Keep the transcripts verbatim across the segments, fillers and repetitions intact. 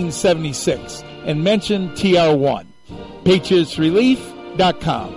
nineteen seventy-six and mention T R one. patriots relief dot com.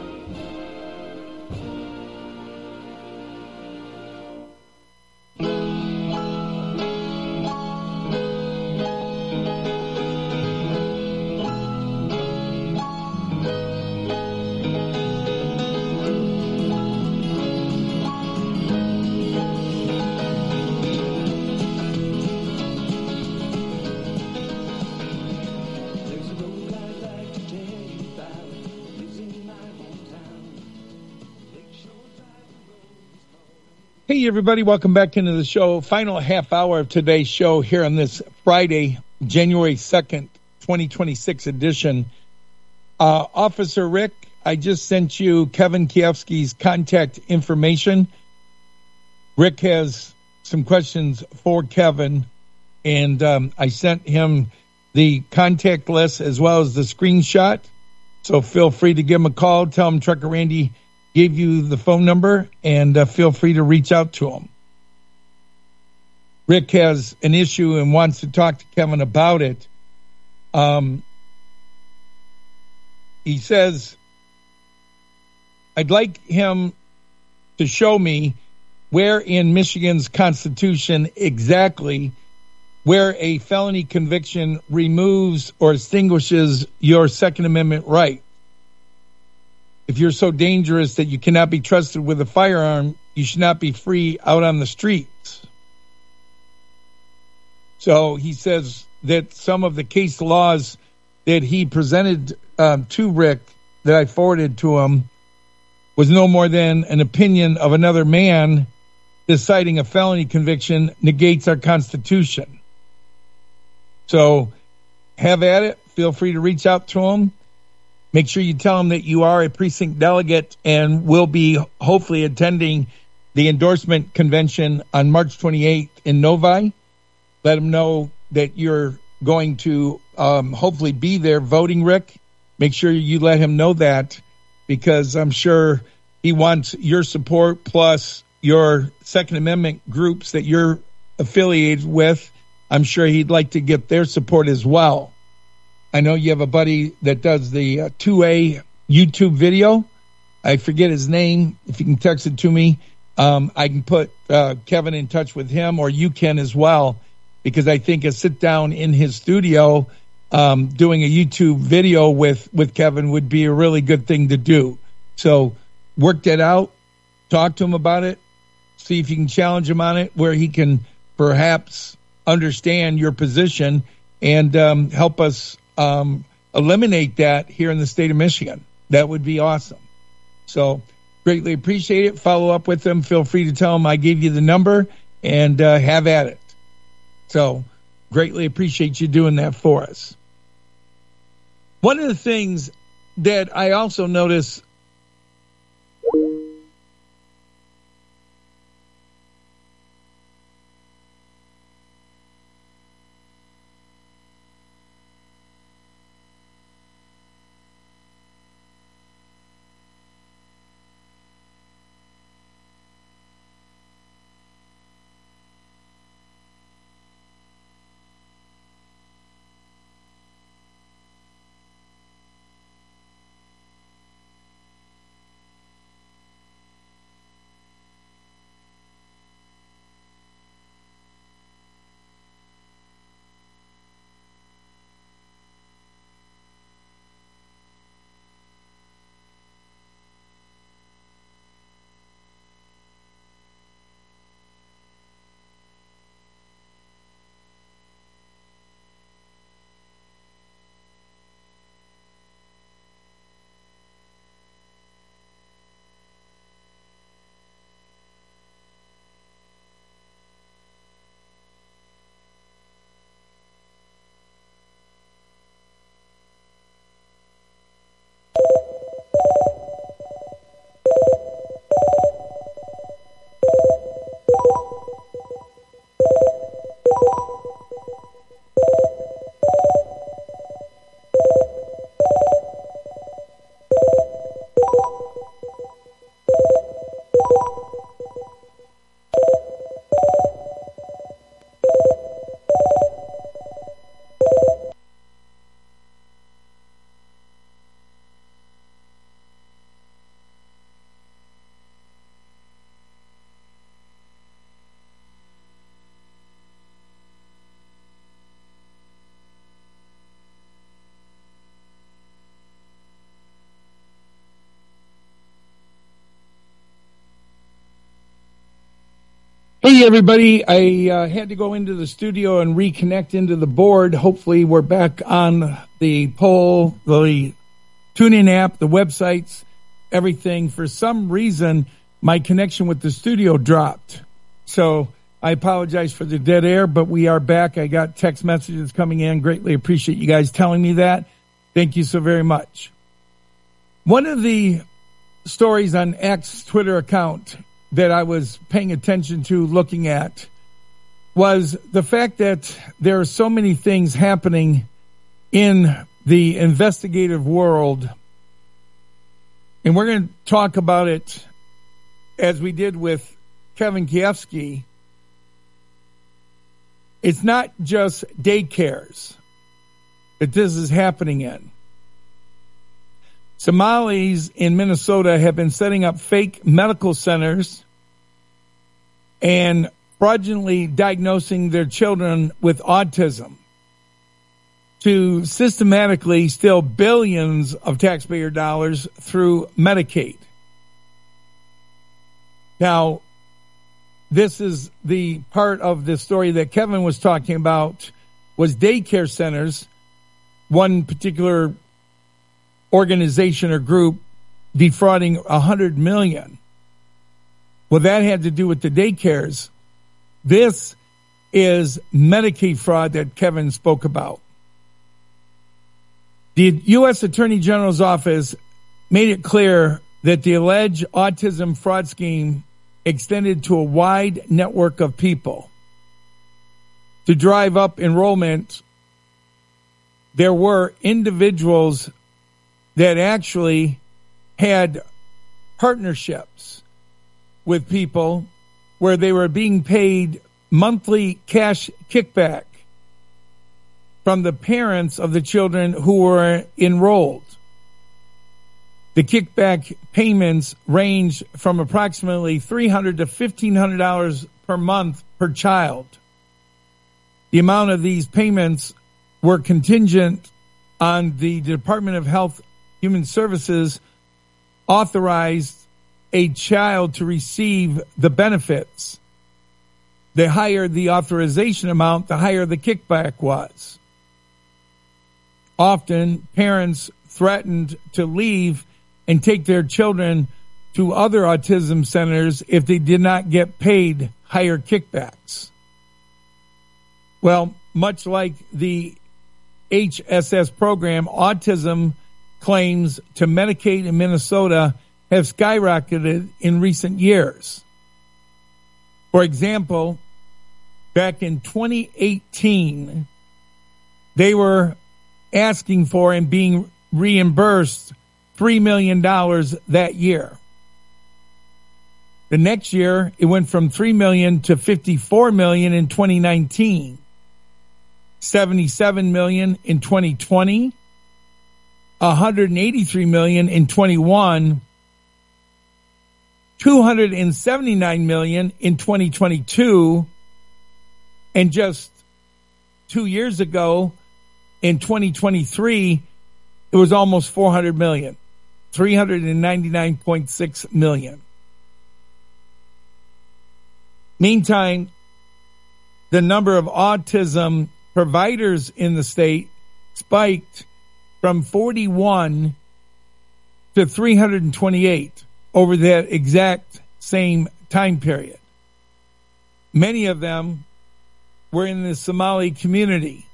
Hey, everybody. Welcome back into the show. Final half hour of today's show here on this Friday, January second, twenty twenty-six edition. Uh, Officer Rick, I just sent you Kevin Kiefsky's contact information. Rick has some questions for Kevin, and um, I sent him the contact list as well as the screenshot. So feel free to give him a call. Tell him Trucker Randy gave you the phone number, and uh, feel free to reach out to him. Rick has an issue and wants to talk to Kevin about it. Um, he says, I'd like him to show me where in Michigan's Constitution exactly where a felony conviction removes or extinguishes your Second Amendment right. If you're so dangerous that you cannot be trusted with a firearm, you should not be free out on the streets. So he says that some of the case laws that he presented um, to Rick, that I forwarded to him, was no more than an opinion of another man deciding a felony conviction negates our Constitution. So have at it. Feel free to reach out to him. Make sure you tell him that you are a precinct delegate and will be hopefully attending the endorsement convention on March twenty-eighth in Novi. Let him know that you're going to um, hopefully be there voting, Rick. Make sure you let him know that, because I'm sure he wants your support plus your Second Amendment groups that you're affiliated with. I'm sure he'd like to get their support as well. I know you have a buddy that does the uh, two A YouTube video. I forget his name. If you can text it to me, um, I can put uh, Kevin in touch with him, or you can as well, because I think a sit down in his studio um, doing a YouTube video with, with Kevin would be a really good thing to do. So work that out. Talk to him about it. See if you can challenge him on it, where he can perhaps understand your position and um, help us Um, eliminate that here in the state of Michigan. That would be awesome. So greatly appreciate it. Follow up with them. Feel free to tell them I gave you the number, and uh, have at it. So greatly appreciate you doing that for us. One of the things that I also notice Hey, everybody. I uh, had to go into the studio and reconnect into the board. Hopefully, we're back on the poll, the TuneIn app, the websites, everything. For some reason, my connection with the studio dropped. So I apologize for the dead air, but we are back. I got text messages coming in. Greatly appreciate you guys telling me that. Thank you so very much. One of the stories on X Twitter account that I was paying attention to, looking at, was the fact that there are so many things happening in the investigative world. And we're going to talk about it as we did with Kevin Kiefsky. It's not just daycares that this is happening in. Somalis in Minnesota have been setting up fake medical centers and fraudulently diagnosing their children with autism to systematically steal billions of taxpayer dollars through Medicaid. Now, this is the part of the story that Kevin was talking about, was daycare centers. One particular organization or group defrauding a hundred million. Well, that had to do with the daycares. This is Medicaid fraud that Kevin spoke about. The U S Attorney General's office made it clear that the alleged autism fraud scheme extended to a wide network of people. To drive up enrollment, there were individuals that actually had partnerships with people where they were being paid monthly cash kickback from the parents of the children who were enrolled. The kickback payments range from approximately three hundred dollars to fifteen hundred dollars per month per child. The amount of these payments were contingent on the Department of Health Human Services authorized a child to receive the benefits. The higher the authorization amount, the higher the kickback was. Often, parents threatened to leave and take their children to other autism centers if they did not get paid higher kickbacks. Well, much like the H S S program, autism claims to Medicaid in Minnesota have skyrocketed in recent years. For example, back in twenty eighteen, they were asking for and being reimbursed three million dollars that year. The next year, it went from three million dollars to fifty-four million dollars in twenty nineteen, seventy-seven million dollars in twenty twenty, one hundred eighty-three million dollars in twenty-one, two hundred seventy-nine million dollars in twenty twenty-two, and just two years ago, in twenty twenty-three, it was almost four hundred million dollars, three hundred ninety-nine point six million dollars. Meantime, the number of autism providers in the state spiked from forty-one to three hundred twenty-eight over that exact same time period. Many of them were in the Somali community,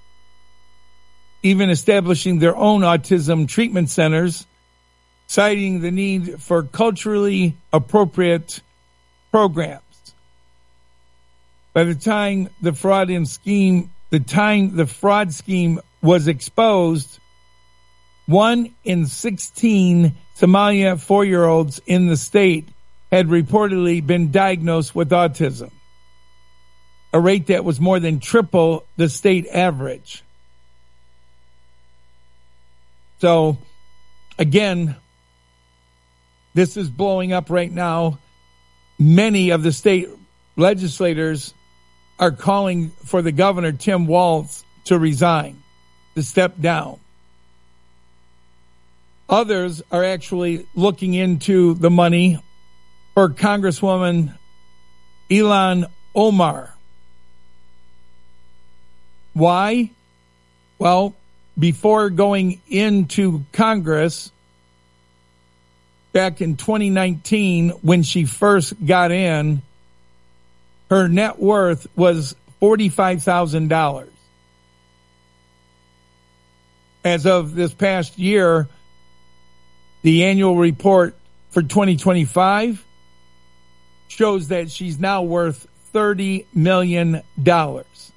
even establishing their own autism treatment centers, citing the need for culturally appropriate programs. By the time the fraud and scheme, the time the fraud scheme was exposed, one in sixteen Somalia four-year-olds in the state had reportedly been diagnosed with autism, a rate that was more than triple the state average. So, again, this is blowing up right now. Many of the state legislators are calling for the governor, Tim Walz, to resign, to step down. Others are actually looking into the money for Congresswoman Ilhan Omar. Why? Well, before going into Congress back in twenty nineteen, when she first got in, her net worth was forty-five thousand dollars. As of this past year, the annual report for twenty twenty-five shows that she's now worth thirty million dollars.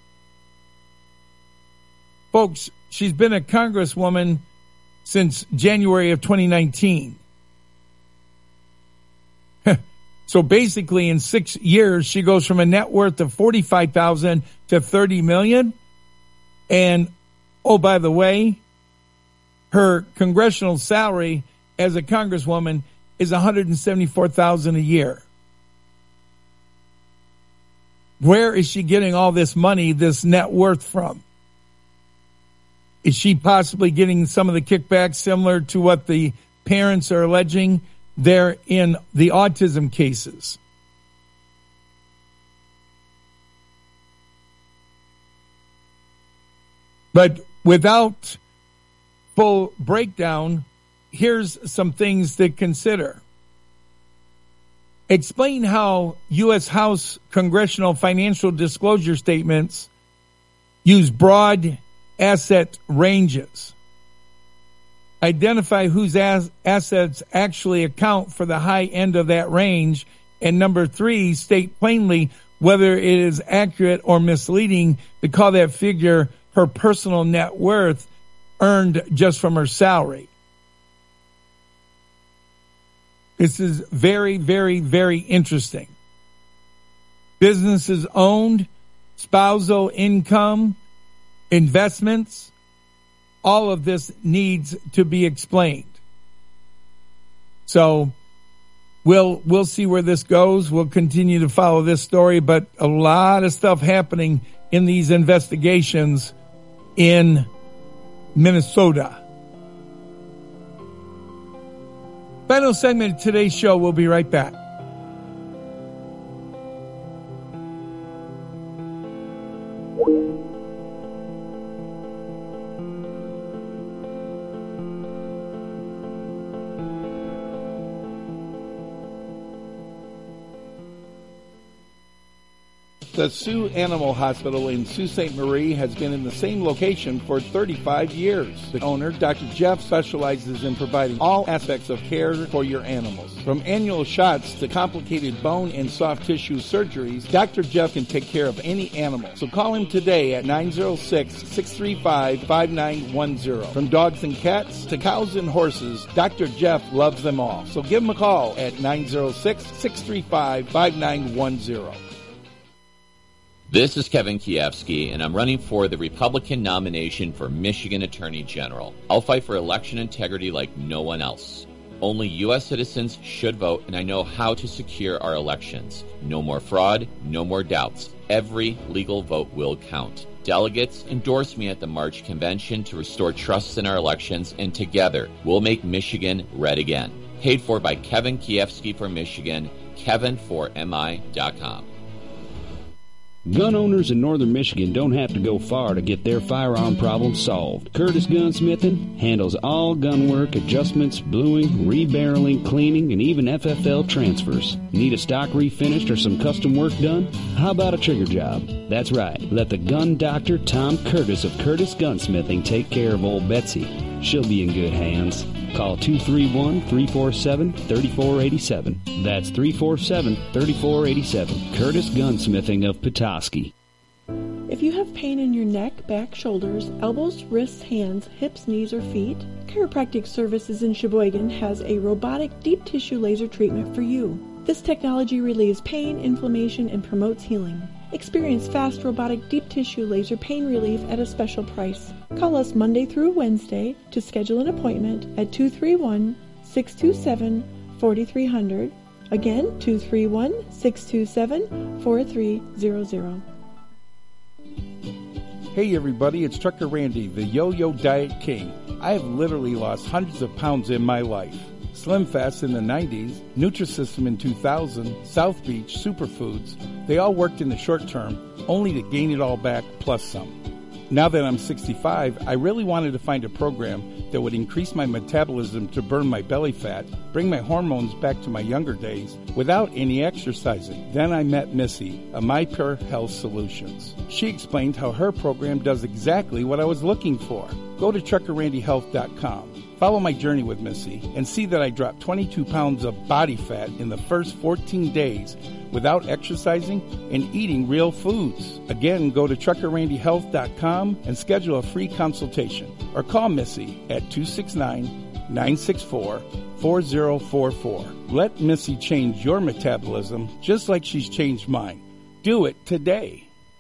Folks, she's been a congresswoman since January of twenty nineteen. So basically in six years, she goes from a net worth of forty-five thousand dollars to thirty million dollars. And, oh, by the way, her congressional salary as a congresswoman is one hundred seventy-four thousand dollars a year. Where is she getting all this money, this net worth from? Is she possibly getting some of the kickbacks similar to what the parents are alleging there in the autism cases? But without full breakdown, here's some things to consider. Explain how U S House congressional financial disclosure statements use broad asset ranges. Identify whose as- assets actually account for the high end of that range. And number three, state plainly whether it is accurate or misleading to call that figure her personal net worth earned just from her salary. This is very, very, very interesting. Businesses owned, spousal income, investments, all of this needs to be explained. So we'll we'll see where this goes. We'll continue to follow this story, but a lot of stuff happening in these investigations in Minnesota. Final segment of today's show. We'll be right back. The Sioux Animal Hospital in Sault Ste. Marie has been in the same location for thirty-five years. The owner, Doctor Jeff, specializes in providing all aspects of care for your animals. From annual shots to complicated bone and soft tissue surgeries, Doctor Jeff can take care of any animal. So call him today at nine oh six, six three five, five nine one oh. From dogs and cats to cows and horses, Doctor Jeff loves them all. So give him a call at nine oh six, six three five, five nine one oh. This is Kevin Kiefsky, and I'm running for the Republican nomination for Michigan Attorney General. I'll fight for election integrity like no one else. Only U S citizens should vote, and I know how to secure our elections. No more fraud, no more doubts. Every legal vote will count. Delegates endorse me at the March convention to restore trust in our elections, and together we'll make Michigan red again. Paid for by Kevin Kiefsky for Michigan, kevin for m i dot com. Gun owners in northern Michigan don't have to go far to get their firearm problem solved. Curtis Gunsmithing handles all gun work, adjustments, bluing, rebarreling, cleaning, and even F F L transfers. Need a stock refinished or some custom work done? How about a trigger job? That's right. Let the gun doctor Tom Curtis of Curtis Gunsmithing take care of old Betsy. She'll be in good hands. Call two three one, three four seven, three four eight seven. That's three four seven, three four eight seven. Curtis Gunsmithing of Petoskey. If you have pain in your neck, back, shoulders, elbows, wrists, hands, hips, knees, or feet, Chiropractic Services in Sheboygan has a robotic deep tissue laser treatment for you. This technology relieves pain, inflammation, and promotes healing. Experience fast robotic deep tissue laser pain relief at a special price. Call us Monday through Wednesday to schedule an appointment at two three one, six two seven, four three zero zero. Again, two three one, six two seven, four three zero zero. Hey everybody, it's Trucker Randy, the Yo-Yo Diet King. I have literally lost hundreds of pounds in my life. Slim Fast in the nineties, Nutrisystem in two thousand, South Beach, Superfoods, they all worked in the short term, only to gain it all back plus some. Now that I'm sixty-five, I really wanted to find a program that would increase my metabolism to burn my belly fat, bring my hormones back to my younger days, without any exercising. Then I met Missy of MyPure Health Solutions. She explained how her program does exactly what I was looking for. Go to trucker randy health dot com. Follow my journey with Missy and see that I dropped twenty-two pounds of body fat in the first fourteen days without exercising and eating real foods. Again, go to trucker randy health dot com and schedule a free consultation or call Missy at two six nine, nine six four, four zero four four. Let Missy change your metabolism just like she's changed mine. Do it today.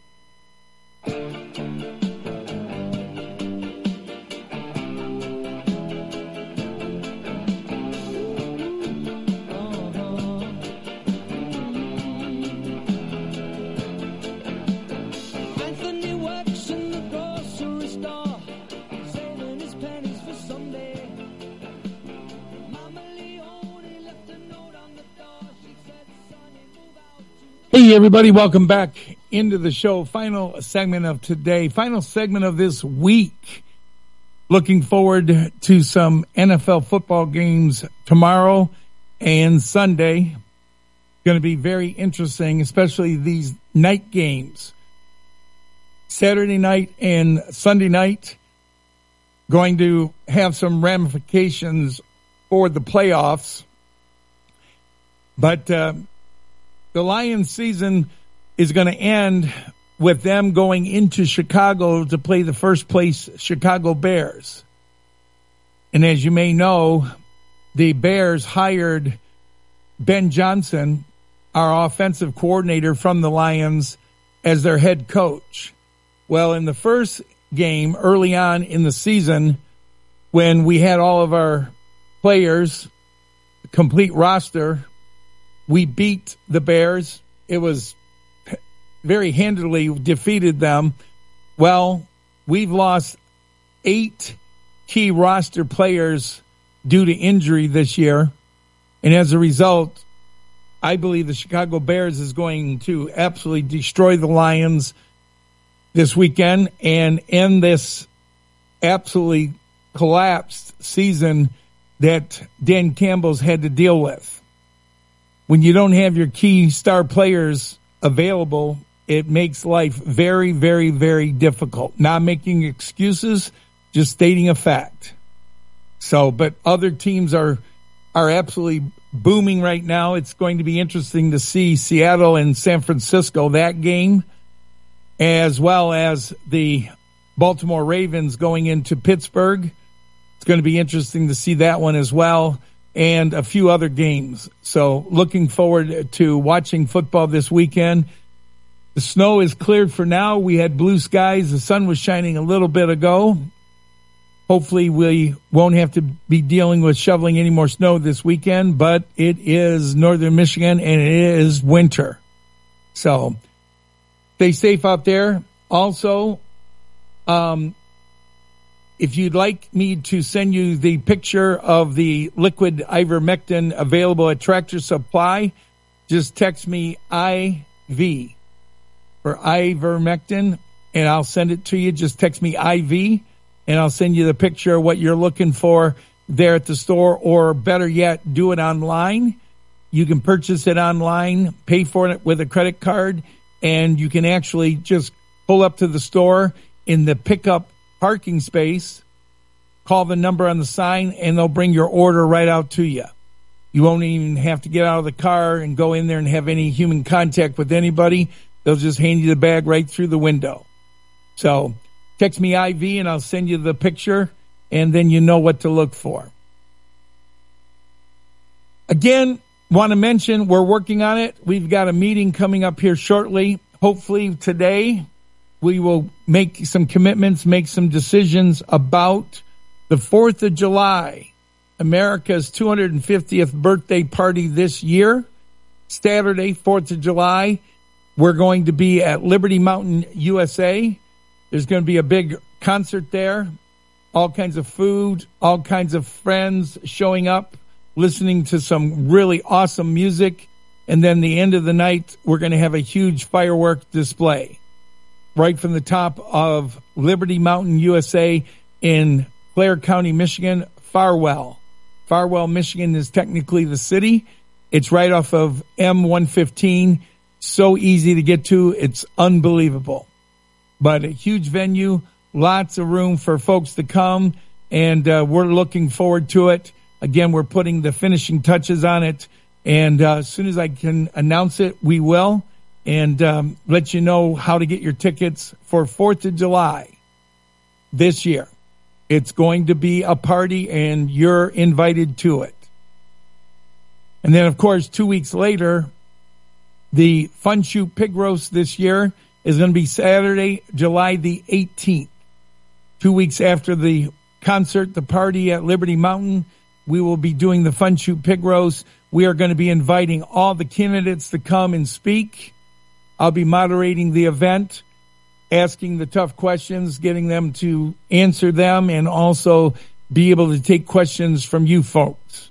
Hey, everybody, welcome back into the show. Final segment of today, final segment of this week. Looking forward to some N F L football games tomorrow and Sunday. Going to be very interesting, especially these night games. Saturday night and Sunday night going to have some ramifications for the playoffs. But, uh, the Lions season is going to end with them going into Chicago to play the first place Chicago Bears. And as you may know, the Bears hired Ben Johnson, our offensive coordinator from the Lions, as their head coach. Well, in the first game early on in the season, when we had all of our players, complete roster, we beat the Bears. It was very handily defeated them. Well, we've lost eight key roster players due to injury this year. And as a result, I believe the Chicago Bears is going to absolutely destroy the Lions this weekend and end this absolutely collapsed season that Dan Campbell's had to deal with. When you don't have your key star players available, it makes life very, very, very difficult. Not making excuses, just stating a fact. So, but other teams are are absolutely booming right now. It's going to be interesting to see Seattle and San Francisco, that game, as well as the Baltimore Ravens going into Pittsburgh. It's going to be interesting to see that one as well. And a few other games. So looking forward to watching football this weekend. The snow is cleared for now. We had blue skies. The sun was shining a little bit ago. Hopefully we won't have to be dealing with shoveling any more snow this weekend, but it is northern Michigan and it is winter. So stay safe out there. Also, um, if you'd like me to send you the picture of the liquid ivermectin available at Tractor Supply, just text me I V for ivermectin, and I'll send it to you. Just text me I V, and I'll send you the picture of what you're looking for there at the store, or better yet, do it online. You can purchase it online, pay for it with a credit card, and you can actually just pull up to the store in the pickup parking space, call the number on the sign, and they'll bring your order right out to you. You won't even have to get out of the car and go in there and have any human contact with anybody. They'll just hand you the bag right through the window. So text me I V and I'll send you the picture, and then you know what to look for. Again, want to mention we're working on it. We've got a meeting coming up here shortly. Hopefully today we will make some commitments, make some decisions about the fourth of July, America's two hundred fiftieth birthday party this year. Saturday, fourth of July, we're going to be at Liberty Mountain, U S A. There's going to be a big concert there, all kinds of food, all kinds of friends showing up listening to some really awesome music. And then the end of the night, we're going to have a huge firework display right from the top of Liberty Mountain, U S A in Clare County, Michigan, Farwell. Farwell, Michigan is technically the city. It's right off of M one fifteen. So easy to get to. It's unbelievable. But a huge venue, lots of room for folks to come, and uh, we're looking forward to it. Again, we're putting the finishing touches on it. And uh, as soon as I can announce it, we will, and um, let you know how to get your tickets for fourth of July this year. It's going to be a party, and you're invited to it. And then, of course, two weeks later, the Fun Shoot Pig Roast this year is going to be Saturday, July the eighteenth. Two weeks after the concert, the party at Liberty Mountain, we will be doing the Fun Shoot Pig Roast. We are going to be inviting all the candidates to come and speak. I'll be moderating the event, asking the tough questions, getting them to answer them, and also be able to take questions from you folks.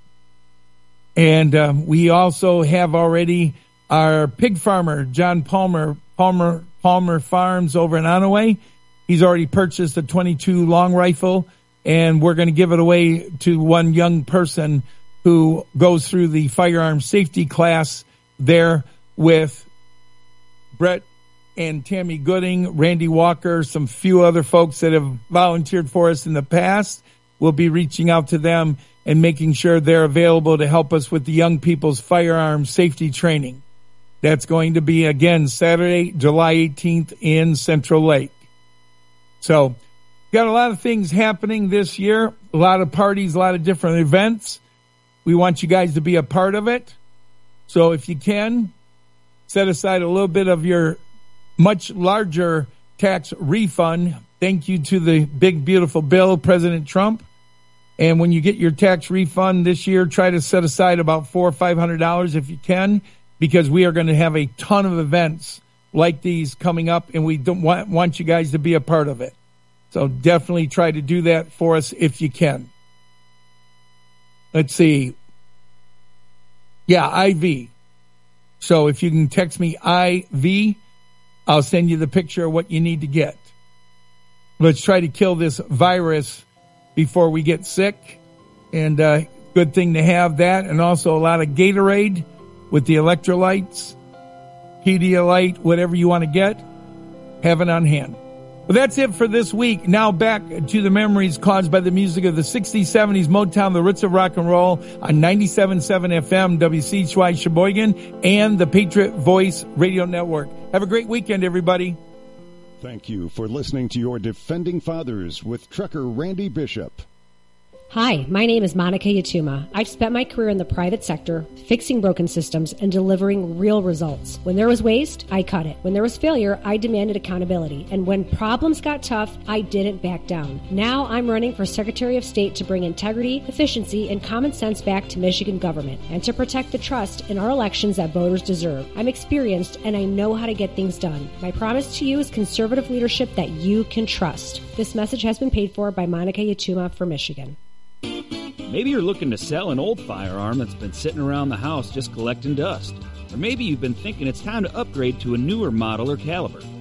And um, we also have already our pig farmer, John Palmer, Palmer, Palmer Farms over in Onaway. He's already purchased a twenty-two long rifle, and we're going to give it away to one young person who goes through the firearm safety class there with Brett and Tammy Gooding, Randy Walker, some few other folks that have volunteered for us in the past. We'll be reaching out to them and making sure they're available to help us with the young people's firearm safety training. That's going to be, again, Saturday, July eighteenth in Central Lake. So, got a lot of things happening this year, a lot of parties, a lot of different events. We want you guys to be a part of it. So if you can, set aside a little bit of your much larger tax refund. Thank you to the big, beautiful bill, President Trump. And when you get your tax refund this year, try to set aside about four or five hundred dollars if you can, because we are going to have a ton of events like these coming up, and we don't want, want you guys to be a part of it. So definitely try to do that for us if you can. Let's see. Yeah, I V. So if you can text me I V, I'll send you the picture of what you need to get. Let's try to kill this virus before we get sick. And uh, good thing to have that. And also a lot of Gatorade with the electrolytes, Pedialyte, whatever you want to get. Have it on hand. Well, that's it for this week. Now back to the memories caused by the music of the sixties, seventies, Motown, the roots of rock and roll on ninety-seven point seven F M, W C H Y Sheboygan, and the Patriot Voice Radio Network. Have a great weekend, everybody. Thank you for listening to your Defending Fathers with Trucker Randy Bishop. Hi, my name is Monica Yatuma. I've spent my career in the private sector, fixing broken systems and delivering real results. When there was waste, I cut it. When there was failure, I demanded accountability. And when problems got tough, I didn't back down. Now I'm running for Secretary of State to bring integrity, efficiency, and common sense back to Michigan government and to protect the trust in our elections that voters deserve. I'm experienced and I know how to get things done. My promise to you is conservative leadership that you can trust. This message has been paid for by Monica Yatuma for Michigan. Maybe you're looking to sell an old firearm that's been sitting around the house just collecting dust. Or maybe you've been thinking it's time to upgrade to a newer model or caliber.